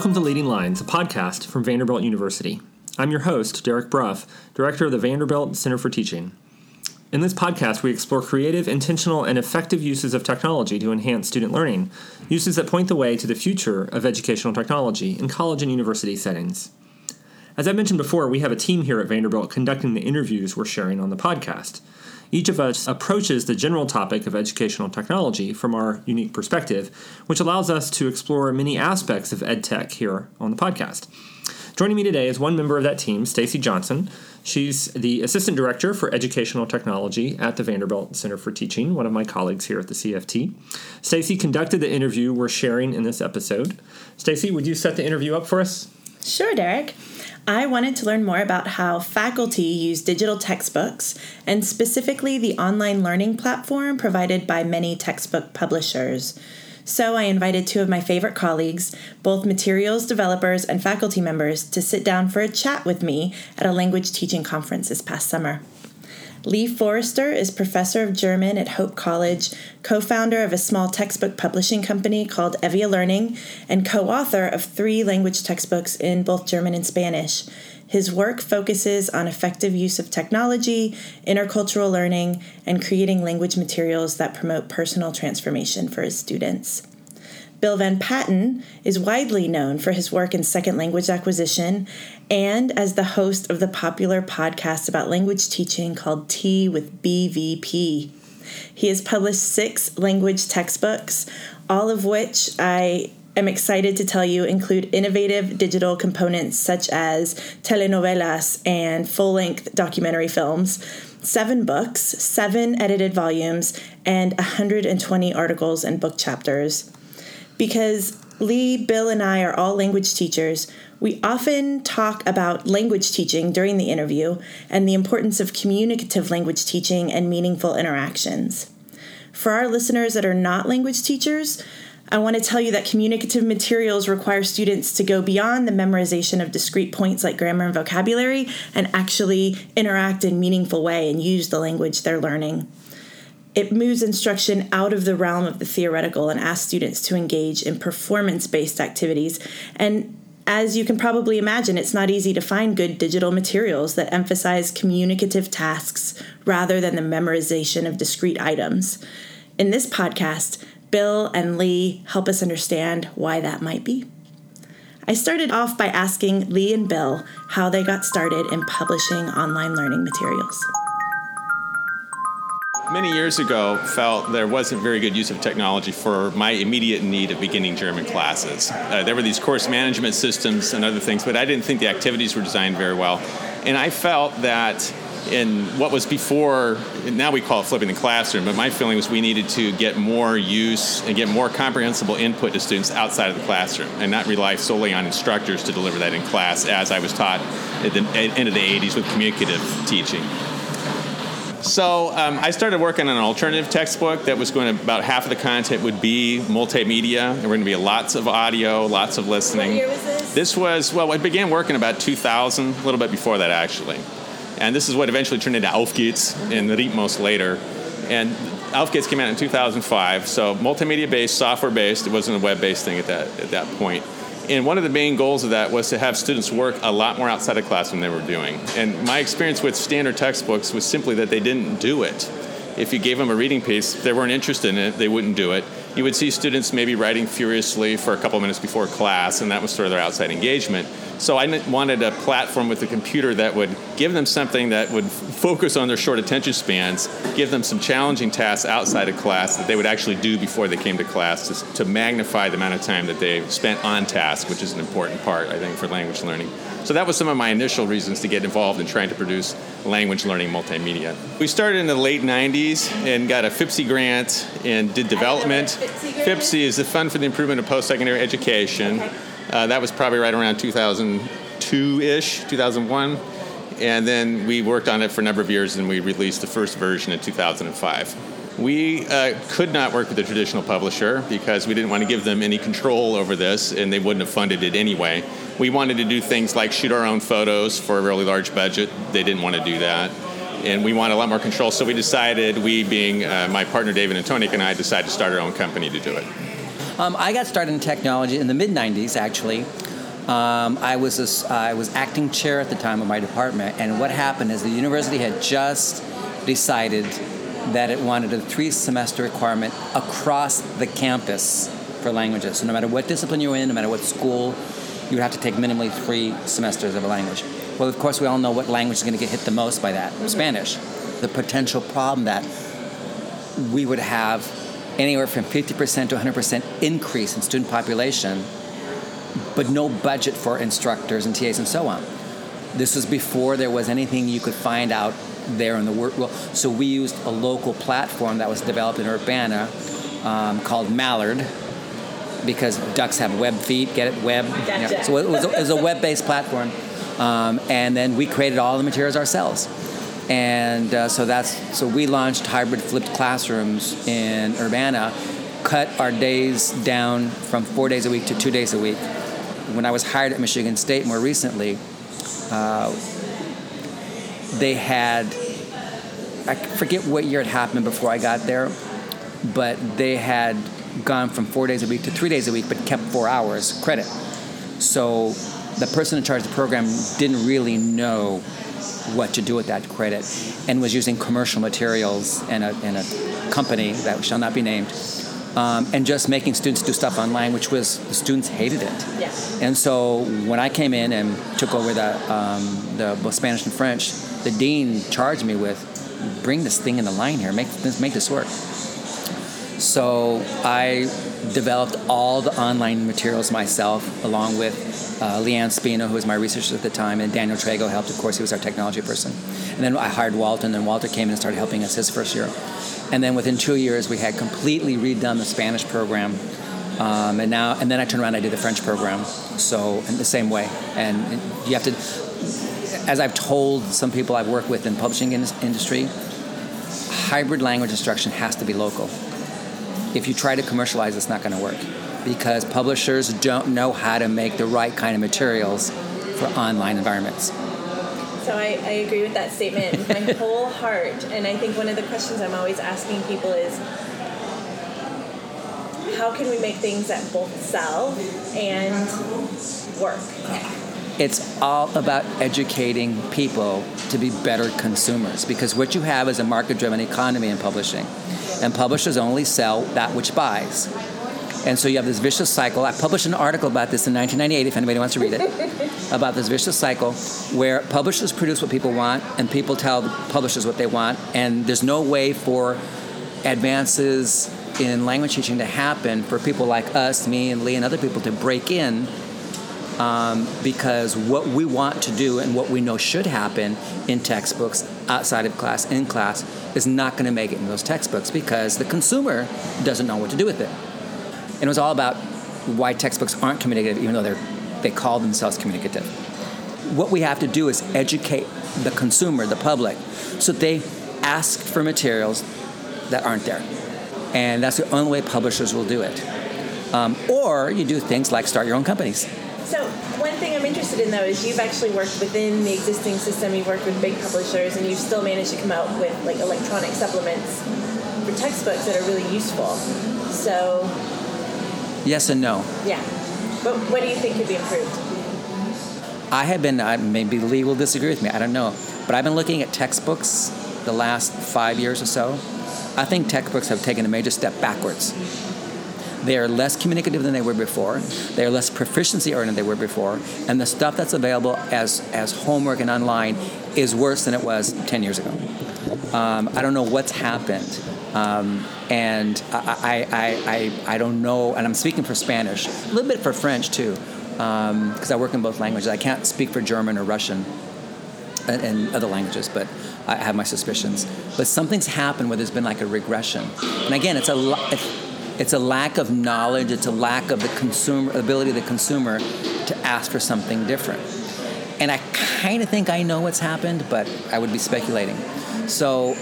Welcome to Leading Lines, a podcast from Vanderbilt University. I'm your host, Derek Bruff, Director of the Vanderbilt Center for Teaching. In this podcast, we explore creative, intentional, and effective uses of technology to enhance student learning, uses that point the way to the future of educational technology in college and university settings. As I mentioned before, we have a team here at Vanderbilt conducting the interviews we're sharing on the podcast. Each of us approaches the general topic of educational technology from our unique perspective, which allows us to explore many aspects of EdTech here on the podcast. Joining me today is one member of that team, Stacy Johnson. She's the Assistant Director for Educational Technology at the Vanderbilt Center for Teaching, one of my colleagues here at the CFT. Stacy conducted the interview we're sharing in this episode. Stacy, would you set the interview up for us? Sure, Derek. I wanted to learn more about how faculty use digital textbooks, and specifically the online learning platform provided by many textbook publishers. So I invited two of my favorite colleagues, both materials developers and faculty members, to sit down for a chat with me at a language teaching conference this past summer. Lee Forrester is professor of German at Hope College, co-founder of a small textbook publishing company called Evia Learning, and co-author of 3 language textbooks in both German and Spanish. His work focuses on effective use of technology, intercultural learning, and creating language materials that promote personal transformation for his students. Bill Van Patten is widely known for his work in second language acquisition and as the host of the popular podcast about language teaching called Tea with BVP. He has published 6 language textbooks, all of which I am excited to tell you include innovative digital components such as telenovelas and full-length documentary films, 7 books, 7 edited volumes, and 120 articles and book chapters. Because Lee, Bill, and I are all language teachers, we often talk about language teaching during the interview and the importance of communicative language teaching and meaningful interactions. For our listeners that are not language teachers, I want to tell you that communicative materials require students to go beyond the memorization of discrete points like grammar and vocabulary and actually interact in a meaningful way and use the language they're learning. It moves instruction out of the realm of the theoretical and asks students to engage in performance-based activities. And as you can probably imagine, it's not easy to find good digital materials that emphasize communicative tasks rather than the memorization of discrete items. In this podcast, Bill and Lee help us understand why that might be. I started off by asking Lee and Bill how they got started in publishing online learning materials. Many years ago, felt there wasn't very good use of technology for my immediate need of beginning German classes. There were these course management systems and other things, but I didn't think the activities were designed very well. And I felt that in what was before, now we call it flipping the classroom, but my feeling was we needed to get more use and get more comprehensible input to students outside of the classroom and not rely solely on instructors to deliver that in class, as I was taught at the end of the 80s with communicative teaching. So I started working on an alternative textbook that was going to, about half of the content would be multimedia. There were going to be lots of audio, lots of listening. What year was this? This was, I began working about 2000, a little bit before that actually. And this is what eventually turned into Auf geht's and Ritmos later. And Auf geht's came out in 2005, so multimedia-based, software-based. It wasn't a web-based thing at that point. And one of the main goals of that was to have students work a lot more outside of class than they were doing. And my experience with standard textbooks was simply that they didn't do it. If you gave them a reading piece, they weren't interested in it, they wouldn't do it. You would see students maybe writing furiously for a couple minutes before class, and that was sort of their outside engagement. So I wanted a platform with a computer that would give them something that would focus on their short attention spans, give them some challenging tasks outside of class that they would actually do before they came to class to magnify the amount of time that they spent on task, which is an important part, I think, for language learning. So that was some of my initial reasons to get involved in trying to produce language learning multimedia. We started in the late 90s and got a FIPSE grant and did development. FIPSE is the Fund for the Improvement of Post-Secondary Education. Okay. That was probably right around 2002-ish, 2001. And then we worked on it for a number of years, and we released the first version in 2005. We could not work with a traditional publisher because we didn't want to give them any control over this, and they wouldn't have funded it anyway. We wanted to do things like shoot our own photos for a really large budget. They didn't want to do that. And we wanted a lot more control, so we decided, we being my partner David Antoniuk and I, decided to start our own company to do it. I got started in technology in the mid-'90s, actually. I was acting chair at the time of my department, and what happened is the university had just decided that it wanted a 3-semester requirement across the campus for languages. So no matter what discipline you're in, no matter what school, you would have to take minimally 3 semesters of a language. Well, of course, we all know what language is going to get hit the most by that, Spanish. The potential problem that we would have anywhere from 50% to 100% increase in student population, but no budget for instructors and TAs and so on. This was before there was anything you could find out there in the world. So we used a local platform that was developed in Urbana called Mallard, because ducks have web feet, get it? Web. Gotcha. You know, so it was a web-based platform. And then we created all the materials ourselves. And so we launched hybrid flipped classrooms in Urbana, cut our days down from 4 days a week to 2 days a week. When I was hired at Michigan State more recently, they had, I forget what year it happened before I got there, but they had gone from 4 days a week to 3 days a week, but kept 4 hours credit. So the person in charge of the program didn't really know what to do with that credit, and was using commercial materials in a company that shall not be named, and just making students do stuff online, which was, the students hated it. Yeah. And so when I came in and took over the Spanish and French, the dean charged me with, bring this thing in the line here, make this work. So I developed all the online materials myself, along with Leanne Spino, who was my researcher at the time, and Daniel Trago helped. Of course, he was our technology person. And then I hired Walter, and then Walter came in and started helping us his first year. And then within 2 years, we had completely redone the Spanish program. And then I turned around and I did the French program. So in the same way. And you have to, as I've told some people I've worked with in the publishing industry, hybrid language instruction has to be local. If you try to commercialize, it's not going to work, because publishers don't know how to make the right kind of materials for online environments. So I agree with that statement with my whole heart. And I think one of the questions I'm always asking people is, how can we make things that both sell and work? It's all about educating people to be better consumers, because what you have is a market-driven economy in publishing, and publishers only sell that which buys. And so you have this vicious cycle. I published an article about this in 1998, if anybody wants to read it, about this vicious cycle where publishers produce what people want and people tell the publishers what they want, and there's no way for advances in language teaching to happen for people like us, me and Lee and other people, to break in, because what we want to do and what we know should happen in textbooks, outside of class, in class, is not going to make it in those textbooks, because the consumer doesn't know what to do with it. And it was all about why textbooks aren't communicative, even though they call themselves communicative. What we have to do is educate the consumer, the public, so they ask for materials that aren't there. And that's the only way publishers will do it. Or you do things like start your own companies. So one thing I'm interested in, though, is you've actually worked within the existing system. You've worked with big publishers, and you've still managed to come out with like electronic supplements for textbooks that are really useful. So yes and no. Yeah. But what do you think could be improved? I have been, maybe Lee will disagree with me, I don't know, but I've been looking at textbooks the last 5 years or so. I think textbooks have taken a major step backwards. They are less communicative than they were before. They are less proficiency-oriented than they were before. And the stuff that's available as homework and online is worse than it was 10 years ago. I don't know what's happened. And I don't know, and I'm speaking for Spanish, a little bit for French too, because I work in both languages. I can't speak for German or Russian and other languages, but I have my suspicions. But something's happened where there's been like a regression. And again, it's a lack of knowledge, it's a lack of the ability of the consumer to ask for something different. And I kind of think I know what's happened, but I would be speculating. So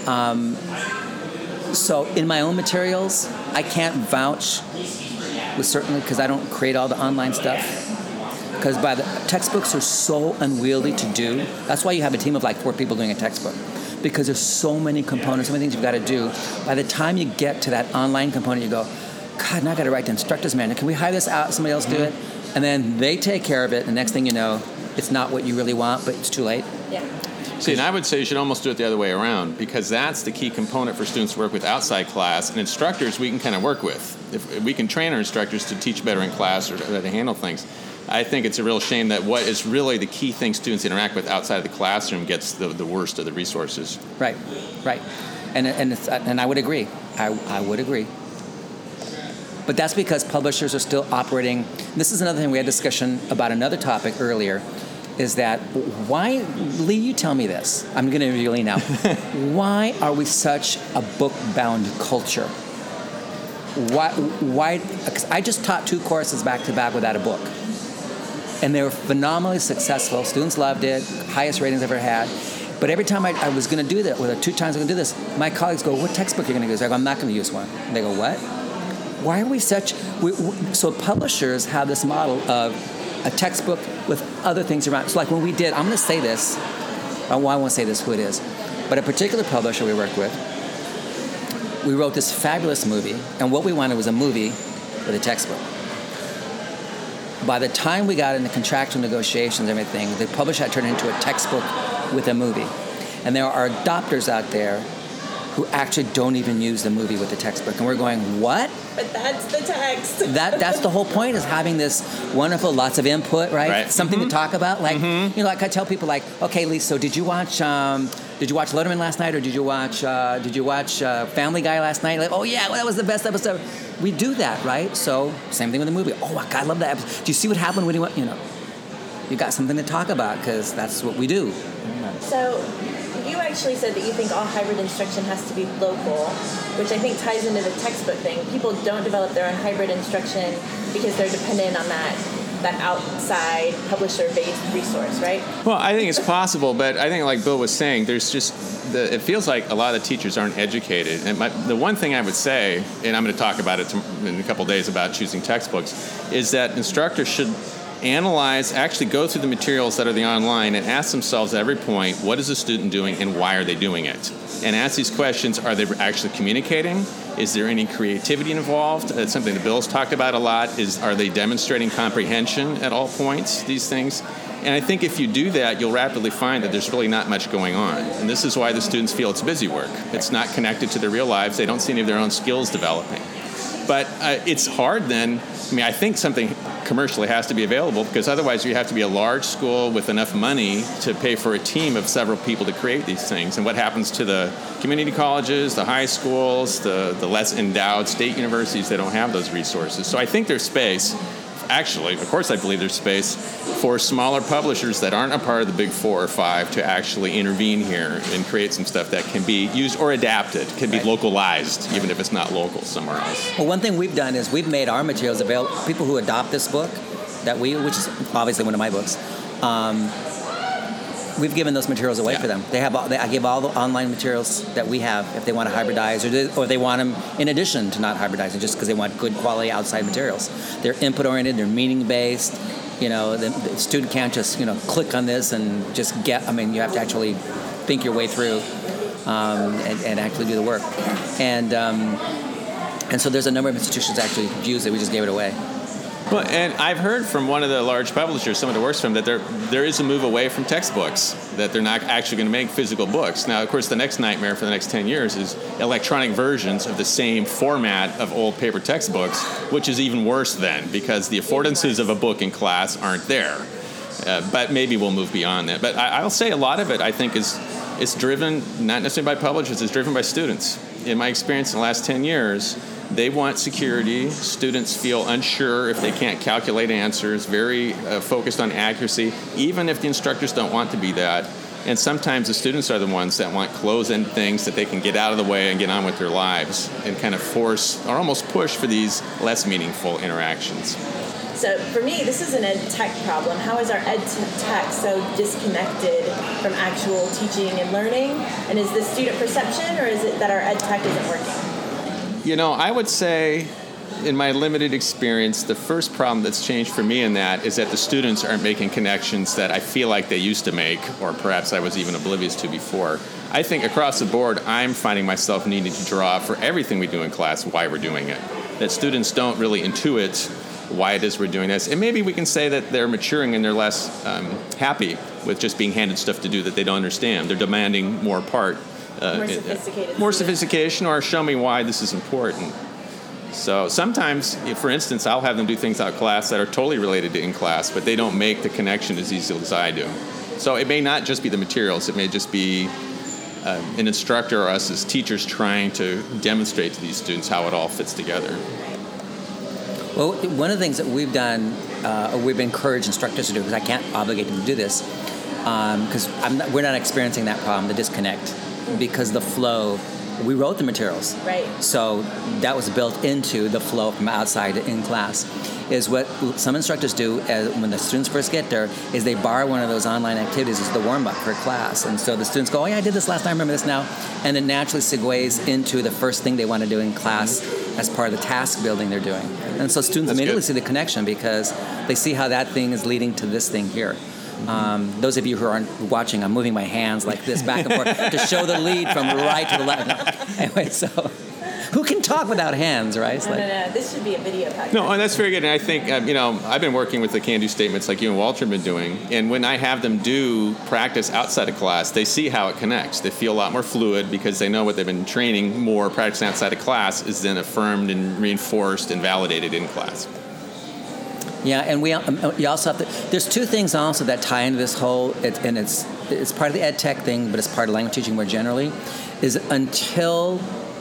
in my own materials, I can't vouch with certainty, because I don't create all the online stuff. Because textbooks are so unwieldy to do. That's why you have a team of like 4 people doing a textbook. Because there's so many components, so many things you've got to do. By the time you get to that online component, you go, God, now I've got to write the instructor's manual. Can we hire this out? Somebody else do it? And then they take care of it, and the next thing you know, it's not what you really want, but it's too late. Yeah. See, and I would say you should almost do it the other way around, because that's the key component for students to work with outside class, and instructors we can kind of work with. If we can train our instructors to teach better in class or to handle things, I think it's a real shame that what is really the key thing students interact with outside of the classroom gets the worst of the resources. Right. And I would agree. I would agree. But that's because publishers are still operating. This is another thing we had discussion about another topic earlier, is that why, Lee, you tell me this. I'm going to interview Lee now. Why are we such a book-bound culture? Why? Because I just taught 2 courses back-to-back without a book. And they were phenomenally successful. Students loved it, highest ratings I've ever had. But every time I was going to do that, or 2 times I'm going to do this, my colleagues go, what textbook are you going to use? I go, I'm not going to use one. And they go, what? Why are we such... So publishers have this model of a textbook with other things around. So like when we did, I'm going to say this, I won't say this who it is, but a particular publisher we worked with, we wrote this fabulous movie, and what we wanted was a movie with a textbook. By the time we got into contractual negotiations and everything, the publisher had turned it into a textbook with a movie. And there are adopters out there who actually don't even use the movie with the textbook. And we're going, what? But that's the text. That's the whole point, is having this wonderful, lots of input, right? Something to talk about. Like, like I tell people, like, okay, Lisa, so did you watch Letterman last night, or did you watch Family Guy last night? Like, oh yeah, well, that was the best episode. We do that, right? So same thing with the movie. Oh my God, I love that episode. Do you see what happened when he went? You got something to talk about, because that's what we do. So you actually said that you think all hybrid instruction has to be local, which I think ties into the textbook thing. People don't develop their own hybrid instruction because they're dependent on that outside publisher-based resource, right? Well, I think it's possible, but I think, like Bill was saying, there's just it feels like a lot of the teachers aren't educated. And the one thing I would say, and I'm going to talk about it in a couple of days about choosing textbooks, is that instructors should actually go through the materials that are the online and ask themselves at every point, what is the student doing and why are they doing it? And ask these questions, are they actually communicating? Is there any creativity involved? That's something that Bill's talked about a lot, are they demonstrating comprehension at all points, these things? And I think if you do that, you'll rapidly find that there's really not much going on. And this is why the students feel it's busy work. It's not connected to their real lives. They don't see any of their own skills developing. But it's hard then. I think something commercially has to be available, because otherwise you have to be a large school with enough money to pay for a team of several people to create these things. And what happens to the community colleges, the high schools, the less endowed state universities? They don't have those resources. So I think there's space. Actually, of course I believe there's space for smaller publishers that aren't a part of the big 4 or 5 to actually intervene here and create some stuff that can be used or adapted, can be localized, even if it's not local somewhere else. Well, one thing we've done is we've made our materials available. People who adopt this book, which is obviously one of my books, we've given those materials away for them. I give all the online materials that we have if they want to hybridize, or they want them in addition to not hybridizing, just because they want good quality outside materials. They're input-oriented, they're meaning-based. The student can't just, click on this and just get, you have to actually think your way through and actually do the work. And so there's a number of institutions actually use it. We just gave it away. Well, and I've heard from one of the large publishers, someone that works for them, that there is a move away from textbooks, that they're not actually going to make physical books. Now, of course, the next nightmare for the next 10 years is electronic versions of the same format of old paper textbooks, which is even worse then, because the affordances of a book in class aren't there. But maybe we'll move beyond that. But I'll say a lot of it, I think, is driven not necessarily by publishers, it's driven by students. In my experience in the last 10 years, they want security. Students feel unsure if they can't calculate answers, very focused on accuracy, even if the instructors don't want to be that. And sometimes the students are the ones that want close-end things that they can get out of the way and get on with their lives, and kind of force or almost push for these less meaningful interactions. So for me, this is an ed tech problem. How is our ed tech so disconnected from actual teaching and learning? And is this student perception, or is it that our ed tech isn't working? I would say, in my limited experience, the first problem that's changed for me in that is that the students aren't making connections that I feel like they used to make, or perhaps I was even oblivious to before. I think across the board, I'm finding myself needing to draw for everything we do in class why we're doing it. That students don't really intuit why it is we're doing this. And maybe we can say that they're maturing and they're less happy with just being handed stuff to do that they don't understand. They're demanding more part. More sophistication, or show me why this is important. So sometimes, for instance, I'll have them do things out of class that are totally related to in class, but they don't make the connection as easily as I do. So it may not just be the materials. It may just be an instructor or us as teachers trying to demonstrate to these students how it all fits together. Well, one of the things that we've done, or we've encouraged instructors to do, because I can't obligate them to do this, because we're not experiencing that problem, the disconnect, because the flow, we wrote the materials. Right. So that was built into the flow from outside to in class. Is what some instructors do when the students first get there is they borrow one of those online activities as the warm-up for class. And so the students go, oh yeah, I did this last time, I remember this now. And it naturally segues into the first thing they want to do in class as part of the task building they're doing. And so students immediately see the connection because they see how that thing is leading to this thing here. Those of you who aren't watching, I'm moving my hands like this back and forth to show the lead from right to the left. Anyway, so who can talk without hands, right? No. This should be a video podcast. No, and that's very good. And I think, I've been working with the can-do statements like you and Walter have been doing. And when I have them do practice outside of class, they see how it connects. They feel a lot more fluid because they know what they've been training more practicing outside of class is then affirmed and reinforced and validated in class. Yeah, and you also have to. There's two things also that tie into this whole, and it's part of the ed tech thing, but it's part of language teaching more generally. Is until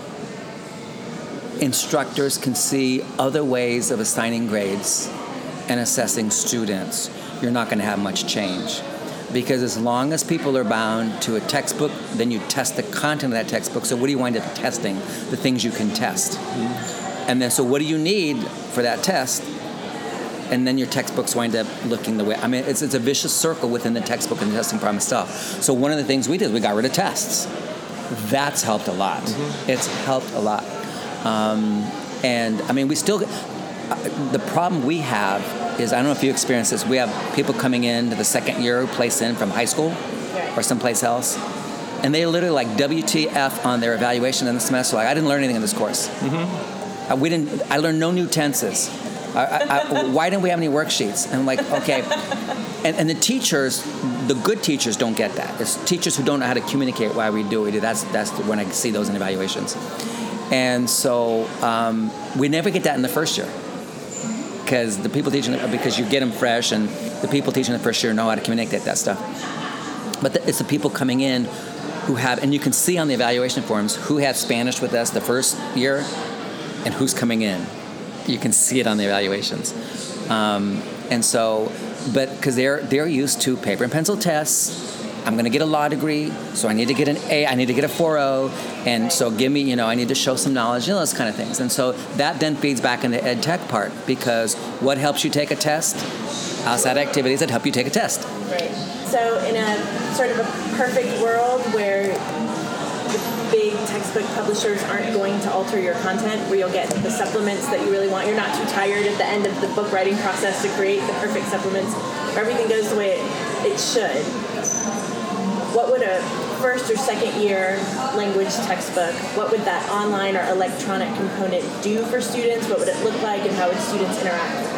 instructors can see other ways of assigning grades and assessing students, you're not going to have much change. Because as long as people are bound to a textbook, then you test the content of that textbook. So what do you wind up testing? The things you can test. Mm-hmm. And then, so what do you need for that test? And then your textbooks wind up looking the way. I mean, it's a vicious circle within the textbook and the testing problem stuff. So one of the things we did, we got rid of tests. That's helped a lot. Mm-hmm. It's helped a lot. And I mean, we still, the problem we have is, I don't know if you experience this, we have people coming in to the second year place in from high school or someplace else, and they literally like WTF on their evaluation in the semester, like, I didn't learn anything in this course. Mm-hmm. I learned no new tenses. Why didn't we have any worksheets? And I'm like, okay. And the teachers, the good teachers don't get that. It's teachers who don't know how to communicate why we do what we do. That's when I see those in evaluations. And so we never get that in the first year. Because the people teaching, because you get them fresh, and the people teaching the first year know how to communicate that stuff. But it's the people coming in who have, and you can see on the evaluation forms who had Spanish with us the first year and who's coming in. You can see it on the evaluations. And so, but because they're used to paper and pencil tests, I'm going to get a law degree, so I need to get an A, I need to get a 4.0, and so give me, I need to show some knowledge, those kind of things. And so that then feeds back into ed tech part, because what helps you take a test? Outside activities that help you take a test. Right. So in a sort of a perfect world where the big textbook publishers aren't going to alter your content, where you'll get the supplements that you really want, you're not too tired at the end of the book writing process to create the perfect supplements, where everything goes the way it should. What would a first or second year language textbook, what would that online or electronic component do for students? What would it look like, and how would students interact with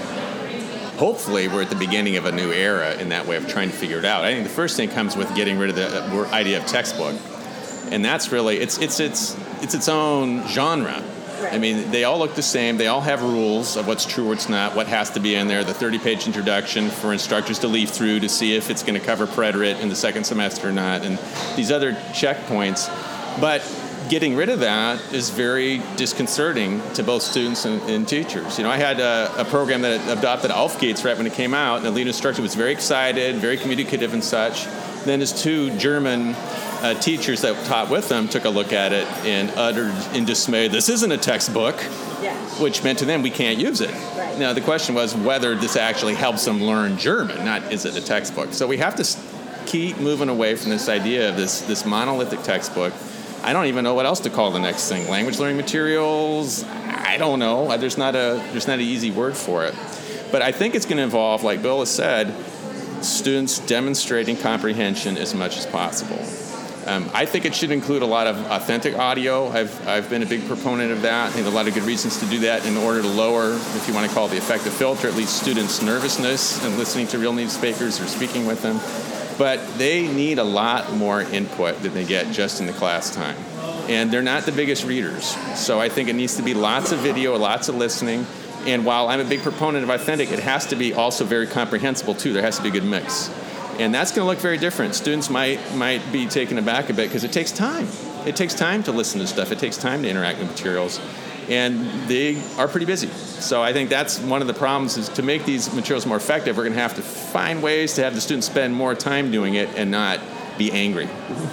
it? Hopefully we're at the beginning of a new era in that way of trying to figure it out. I think the first thing comes with getting rid of the idea of textbook. And that's really, it's its own genre. Right. I mean, they all look the same. They all have rules of what's true or what's not, what has to be in there, the 30-page introduction for instructors to leaf through to see if it's going to cover preterite in the second semester or not, and these other checkpoints. But getting rid of that is very disconcerting to both students and teachers. I had a program that adopted Aufgeht's right when it came out, and the lead instructor was very excited, very communicative and such. Then his two German teachers that taught with them took a look at it and uttered in dismay, this isn't a textbook, which meant to them we can't use it. Right. Now, the question was whether this actually helps them learn German, not is it a textbook. So we have to keep moving away from this idea of this monolithic textbook. I don't even know what else to call the next thing. Language learning materials? I don't know. There's not an easy word for it. But I think it's going to involve, like Bill has said, students demonstrating comprehension as much as possible. I think it should include a lot of authentic audio. I've been a big proponent of that. I think a lot of good reasons to do that in order to lower, if you want to call it the effective filter, at least students' nervousness in listening to real native speakers or speaking with them. But they need a lot more input than they get just in the class time. And they're not the biggest readers. So I think it needs to be lots of video, lots of listening. And while I'm a big proponent of authentic, it has to be also very comprehensible too. There has to be a good mix. And that's going to look very different. Students might be taken aback a bit because it takes time. It takes time to listen to stuff. It takes time to interact with materials. And they are pretty busy. So I think that's one of the problems is to make these materials more effective, we're going to have to find ways to have the students spend more time doing it and not be angry.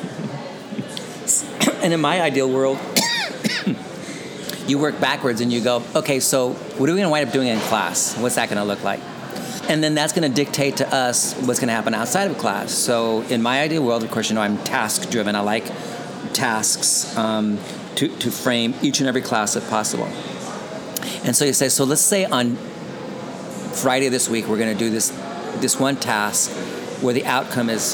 And in my ideal world, you work backwards and you go, okay, so what are we going to wind up doing in class? What's that going to look like? And then that's going to dictate to us what's going to happen outside of class. So in my ideal world, of course, I'm task-driven. I like tasks to frame each and every class if possible. And so you say, so let's say on Friday this week, we're going to do this one task where the outcome is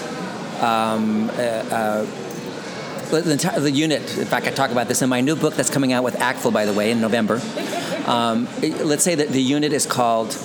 the unit. In fact, I talk about this in my new book that's coming out with ACTFL, by the way, in November. Let's say that the unit is called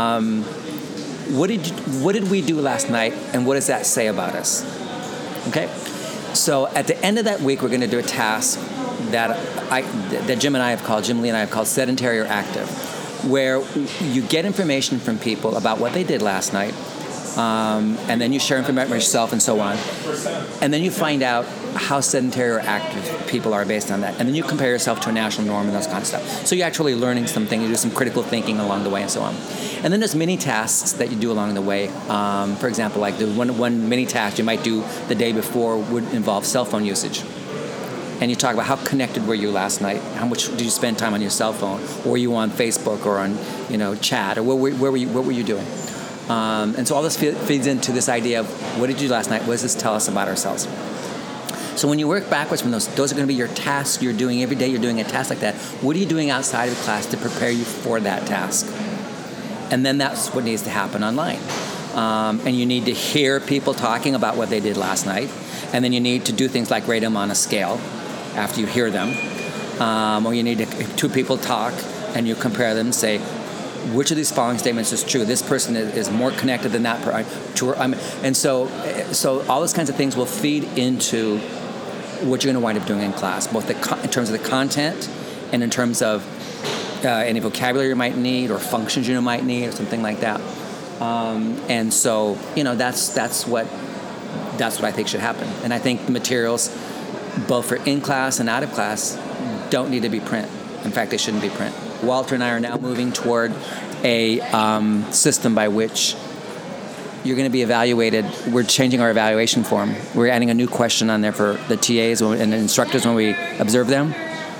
what did we do last night, and what does that say about us? Okay? So at the end of that week, we're going to do a task that Jim Lee and I have called sedentary or active, where you get information from people about what they did last night, and then you share information about yourself and so on. And then you find out how sedentary or active people are based on that. And then you compare yourself to a national norm and those kind of stuff. So you're actually learning something. You do some critical thinking along the way and so on. And then there's mini tasks that you do along the way. For example, like the one mini task you might do the day before would involve cell phone usage. And you talk about how connected were you last night? How much did you spend time on your cell phone? Or were you on Facebook or on chat? Or what were you doing? And so all this feeds into this idea of what did you do last night? What does this tell us about ourselves? So when you work backwards from those are going to be your tasks you're doing every day. You're doing a task like that. What are you doing outside of class to prepare you for that task? And then that's what needs to happen online. And you need to hear people talking about what they did last night. And then you need to do things like rate them on a scale after you hear them. Or you need two people talk and you compare them and say, which of these following statements is true? This person is more connected than that person. And so all those kinds of things will feed into what you're going to wind up doing in class, both in terms of the content and in terms of any vocabulary you might need or functions you might need or something like that. And so, that's what I think should happen. And I think the materials, both for in class and out of class, don't need to be print. In fact, they shouldn't be print. Walter and I are now moving toward a system by which you're going to be evaluated. We're changing our evaluation form. We're adding a new question on there for the TAs and the instructors when we observe them.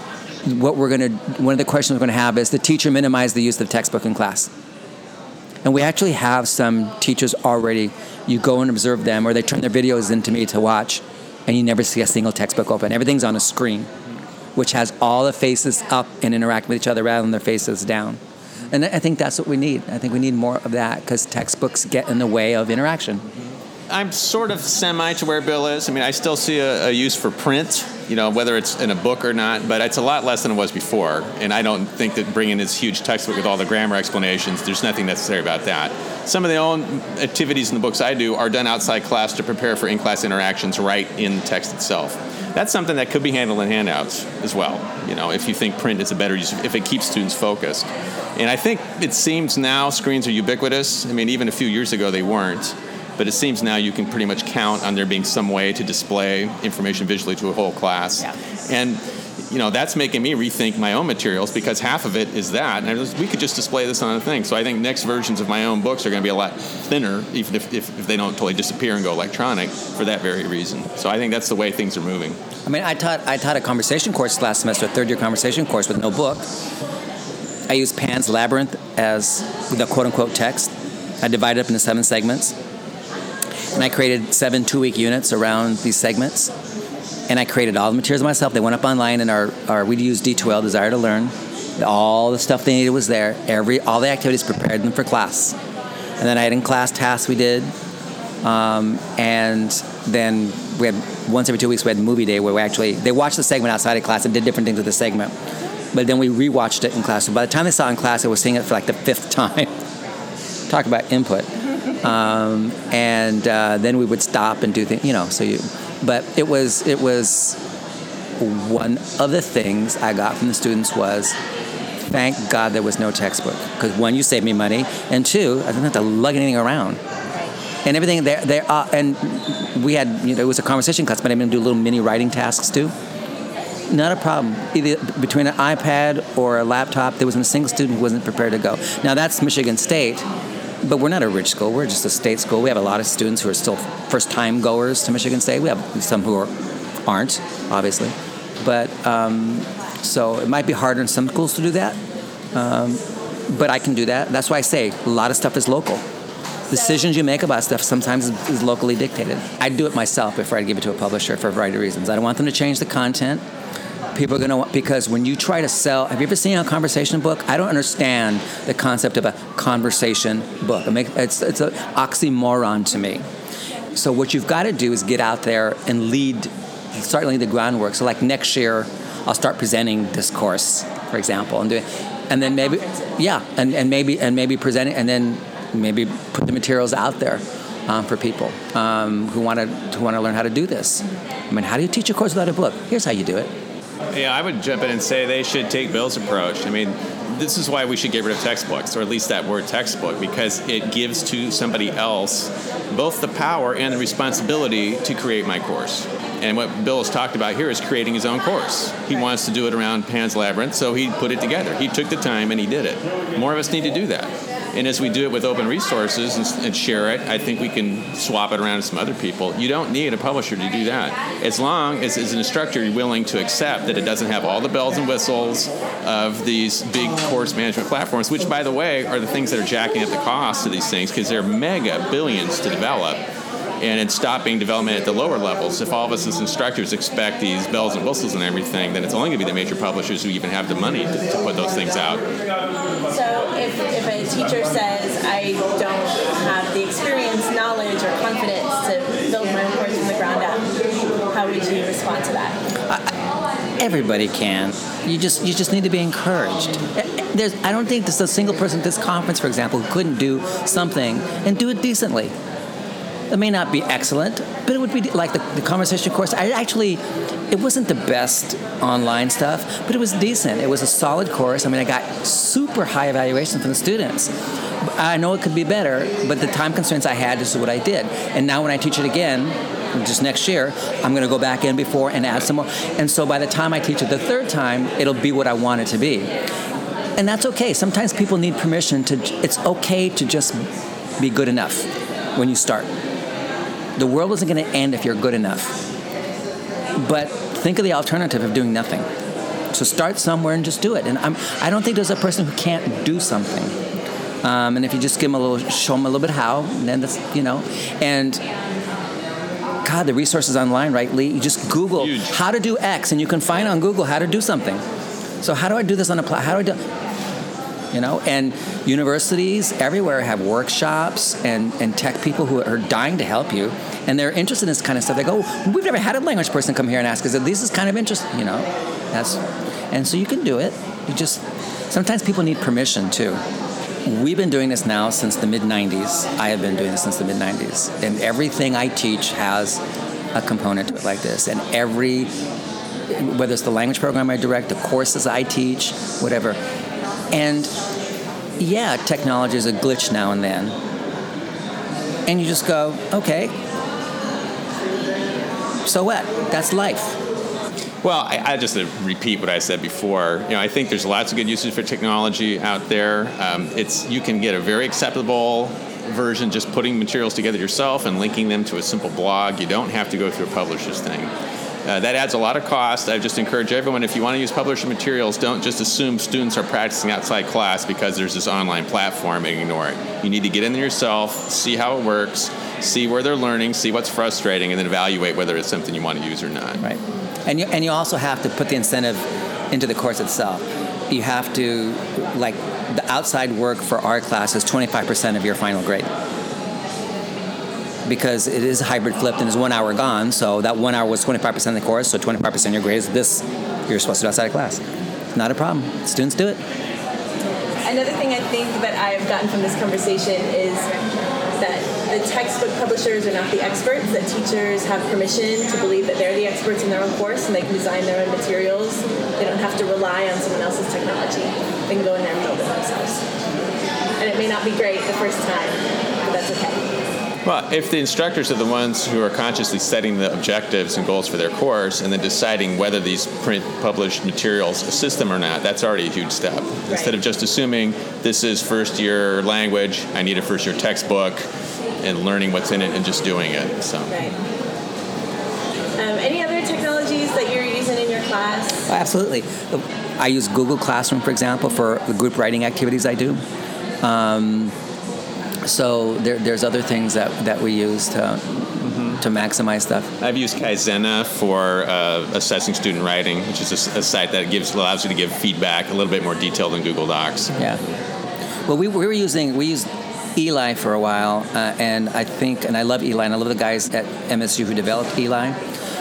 One of the questions we're going to have is the teacher minimize the use of the textbook in class. And we actually have some teachers already. You go and observe them, or they turn their videos into me to watch, and you never see a single textbook open. Everything's on a screen, which has all the faces up and interact with each other rather than their faces down. And I think that's what we need. I think we need more of that because textbooks get in the way of interaction. I'm sort of semi to where Bill is. I mean, I still see a use for print, whether it's in a book or not, but it's a lot less than it was before. And I don't think that bringing this huge textbook with all the grammar explanations, there's nothing necessary about that. Some of the own activities in the books I do are done outside class to prepare for in-class interactions right in the text itself. That's something that could be handled in handouts as well, if you think print is a better use, if it keeps students focused. And I think it seems now screens are ubiquitous. I mean, even a few years ago they weren't. But it seems now you can pretty much count on there being some way to display information visually to a whole class. Yeah. And, that's making me rethink my own materials because half of it is that. And we could just display this on a thing. So I think next versions of my own books are going to be a lot thinner, even if they don't totally disappear and go electronic for that very reason. So I think that's the way things are moving. I mean, I taught a conversation course last semester, a third-year conversation course with no book. I used Pan's Labyrinth as the quote-unquote text. I divided it up into 7 segments. And I created 7 2-week units around these segments. And I created all the materials myself. They went up online, and we used D2L, Desire to Learn. All the stuff they needed was there. All the activities prepared them for class. And then I had in-class tasks we did. And then we had once every 2 weeks we had movie day where they watched the segment outside of class and did different things with the segment. But then we rewatched it in class. So by the time they saw it in class, they were seeing it for like the 5th time. Talk about input. And then we would stop and do things, but it was one of the things I got from the students was, thank God there was no textbook. Because one, you saved me money, and two, I didn't have to lug anything around. And everything there, and we had, it was a conversation class, but I'm going to do little mini writing tasks too. Not a problem. Either between an iPad or a laptop, there wasn't a single student who wasn't prepared to go. Now that's Michigan State, but we're not a rich school. We're just a state school. We have a lot of students who are still first-time goers to Michigan State. We have some who aren't, obviously. But so it might be harder in some schools to do that, but I can do that. That's why I say a lot of stuff is local. Decisions you make about stuff sometimes is locally dictated. I'd do it myself before I'd give it to a publisher for a variety of reasons. I don't want them to change the content. People are going to want, because when you try to sell, have you ever seen a conversation book? I don't understand the concept of a conversation book. It's an oxymoron to me. So what you've got to do is get out there and start laying the groundwork. So like next year, I'll start presenting this course, for example, and then maybe, and maybe presenting, and then maybe put the materials out there for people who want to learn how to do this. I mean, how do you teach a course without a book? Here's how you do it. Yeah, I would jump in and say they should take Bill's approach. I mean, this is why we should get rid of textbooks, or at least that word textbook, because it gives to somebody else both the power and the responsibility to create my course. And what Bill has talked about here is creating his own course. He wants to do it around Pan's Labyrinth, so he put it together. He took the time and he did it. More of us need to do that. And as we do it with open resources and share it, I think we can swap it around to some other people. You don't need a publisher to do that. As long as an instructor you're willing to accept that it doesn't have all the bells and whistles of these big course management platforms, which, by the way, are the things that are jacking up the cost of these things because they're mega billions to develop. And it's stopping development at the lower levels. If all of us as instructors expect these bells and whistles and everything, then it's only going to be the major publishers who even have the money to put those things out. So if a teacher says, I don't have the experience, knowledge, or confidence to build my own course from the ground up, how would you respond to that? Everybody can. You just need to be encouraged. I don't think there's a single person at this conference, for example, who couldn't do something and do it decently. It may not be excellent, but it would be like the conversation course. It wasn't the best online stuff, but it was decent. It was a solid course. I mean, I got super high evaluation from the students. I know it could be better, but the time constraints I had, this is what I did. And now when I teach it again, just next year, I'm going to go back in before and add some more. And so by the time I teach it the third time, it'll be what I want it to be. And that's okay. Sometimes people need permission it's okay to just be good enough when you start. The world isn't going to end if you're good enough. But think of the alternative of doing nothing. So start somewhere and just do it. And I don't think there's a person who can't do something. And if you just show them a little bit how, then that's, and God, the resources online, right, Lee? You just Google how to do X, and you can find on Google how to do something. So how do I do this on a how do I do? And universities everywhere have workshops and tech people who are dying to help you, and they're interested in this kind of stuff. They go, we've never had a language person come here and ask us if this is kind of interesting, and so you can do it. Sometimes people need permission too. We've been doing this now since the mid-'90s. I have been doing this since the mid-'90s, and everything I teach has a component to it like this, and whether it's the language program I direct, the courses I teach, whatever. And yeah, technology is a glitch now and then. And you just go, okay, so what? That's life. Well, I just repeat what I said before. I think there's lots of good uses for technology out there. You can get a very acceptable version just putting materials together yourself and linking them to a simple blog. You don't have to go through a publisher's thing. That adds a lot of cost. I just encourage everyone, if you want to use publisher materials, don't just assume students are practicing outside class because there's this online platform and ignore it. You need to get in there yourself, see how it works, see where they're learning, see what's frustrating, and then evaluate whether it's something you want to use or not. Right. And you also have to put the incentive into the course itself. You have to, like, the outside work for our class is 25% of your final grade. because it is hybrid flipped and is 1 hour gone. So that 1 hour was 25% of the course. So 25% of your grade is this you're supposed to do outside of class. Not a problem. Students do it. Another thing I think that I've gotten from this conversation is that the textbook publishers are not the experts, that teachers have permission to believe that they're the experts in their own course and they can design their own materials. They don't have to rely on someone else's technology. They can go in there and build it themselves. And it may not be great the first time, but that's okay. Well, if the instructors are the ones who are consciously setting the objectives and goals for their course and then deciding whether these published materials assist them or not, that's already a huge step. Right. Instead of just assuming this is first-year language, I need a first-year textbook, and learning what's in it and just doing it. So. Right. Any other technologies that you're using in your class? Absolutely. I use Google Classroom, for example, for the group writing activities I do. So there's other things that we use to maximize stuff. I've used Kaizena for assessing student writing, which is a site that allows you to give feedback a little bit more detailed than Google Docs. Yeah. Well, we used Eli for a while, and I love Eli, and I love the guys at MSU who developed Eli.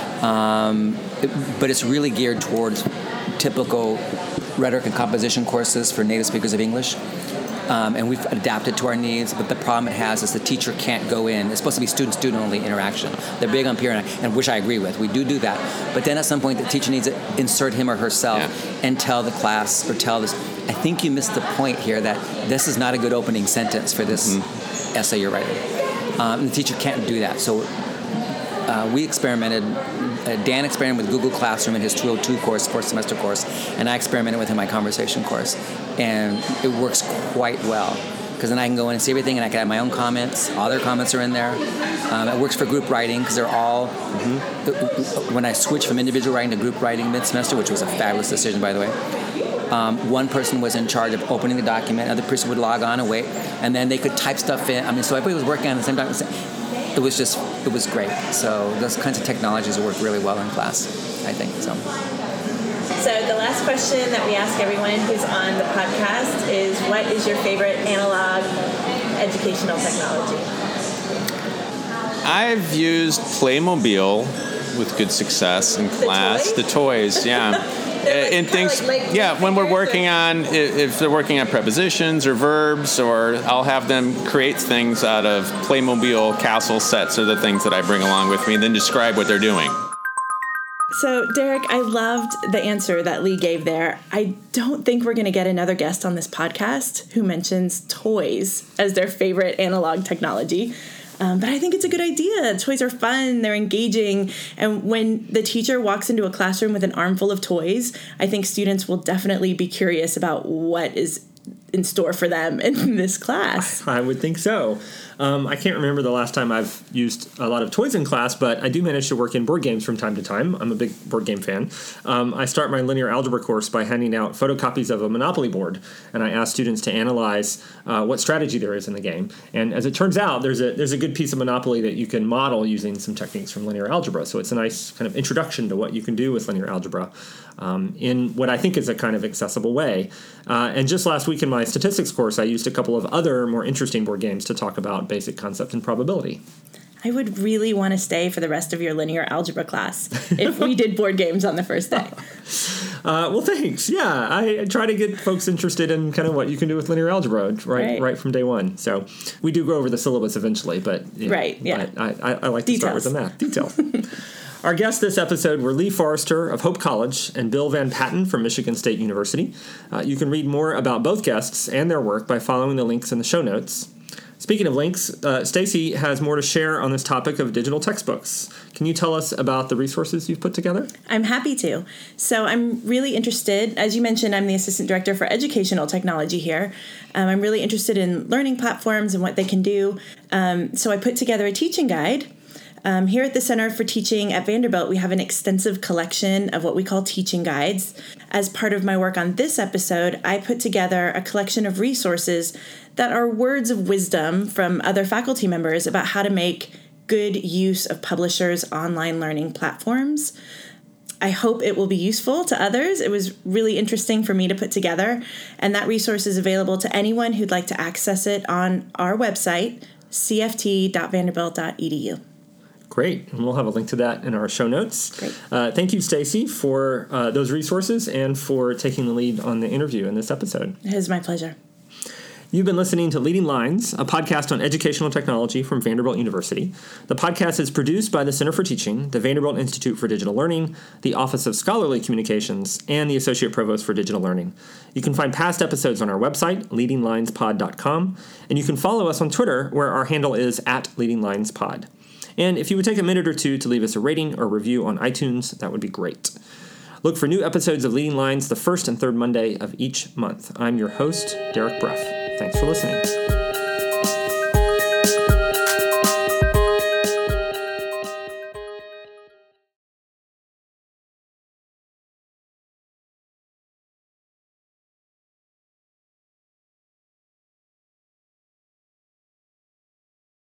But it's really geared towards typical rhetoric and composition courses for native speakers of English. And we've adapted to our needs, but the problem it has is the teacher can't go in. It's supposed to be student-student only interaction. They're big on peer, and which I agree with. We do that. But then at some point, the teacher needs to insert him or herself and tell the class or tell this. I think you missed the point here that this is not a good opening sentence for this essay you're writing. The teacher can't do that. So we experimented. Dan experimented with Google Classroom in his 202 course, fourth semester course, and I experimented with in my conversation course. And it works quite well because then I can go in and see everything, and I can add my own comments. All their comments are in there. It works for group writing because they're all. When I switched from individual writing to group writing mid-semester, which was a fabulous decision, by the way, one person was in charge of opening the document, another person would log on and wait, and then they could type stuff in. So everybody was working on the same document. It was great. So those kinds of technologies work really well in class, I think. So the last question that we ask everyone who's on the podcast is, what is your favorite analog educational technology? I've used Playmobil with good success in class. The toys, yeah. And things, when we're working on, if they're working on prepositions or verbs, or I'll have them create things out of Playmobil castle sets or the things that I bring along with me and then describe what they're doing. So, Derek, I loved the answer that Lee gave there. I don't think we're going to get another guest on this podcast who mentions toys as their favorite analog technology. But I think it's a good idea. Toys are fun, they're engaging, and when the teacher walks into a classroom with an armful of toys, I think students will definitely be curious about what is in store for them in this class. I would think so. I can't remember the last time I've used a lot of toys in class, but I do manage to work in board games from time to time. I'm a big board game fan. I start my linear algebra course by handing out photocopies of a Monopoly board, and I ask students to analyze what strategy there is in the game. And as it turns out, there's a good piece of Monopoly that you can model using some techniques from linear algebra. So it's a nice kind of introduction to what you can do with linear algebra in what I think is a kind of accessible way. And just last week in my statistics course, I used a couple of other more interesting board games to talk about basic concept and probability. I would really want to stay for the rest of your linear algebra class if we did board games on the first day. Well, thanks. Yeah, I try to get folks interested in kind of what you can do with linear algebra right from day one. So we do go over the syllabus eventually, but I like to start with the math details. Our guests this episode were Lee Forrester of Hope College and Bill Van Patten from Michigan State University. You can read more about both guests and their work by following the links in the show notes. Speaking of links, Stacy has more to share on this topic of digital textbooks. Can you tell us about the resources you've put together? I'm happy to. So I'm really interested, as you mentioned, I'm the Assistant Director for Educational Technology here. I'm really interested in learning platforms and what they can do. So I put together a teaching guide. Here at the Center for Teaching at Vanderbilt, we have an extensive collection of what we call teaching guides. As part of my work on this episode, I put together a collection of resources that are words of wisdom from other faculty members about how to make good use of publishers' online learning platforms. I hope it will be useful to others. It was really interesting for me to put together, and that resource is available to anyone who'd like to access it on our website, cft.vanderbilt.edu. Great. And we'll have a link to that in our show notes. Great. Thank you, Stacy, for those resources and for taking the lead on the interview in this episode. It is my pleasure. You've been listening to Leading Lines, a podcast on educational technology from Vanderbilt University. The podcast is produced by the Center for Teaching, the Vanderbilt Institute for Digital Learning, the Office of Scholarly Communications, and the Associate Provost for Digital Learning. You can find past episodes on our website, leadinglinespod.com, and you can follow us on Twitter, where our handle is @leadinglinespod. And if you would take a minute or two to leave us a rating or review on iTunes, that would be great. Look for new episodes of Leading Lines the first and third Monday of each month. I'm your host, Derek Bruff. Thanks for listening.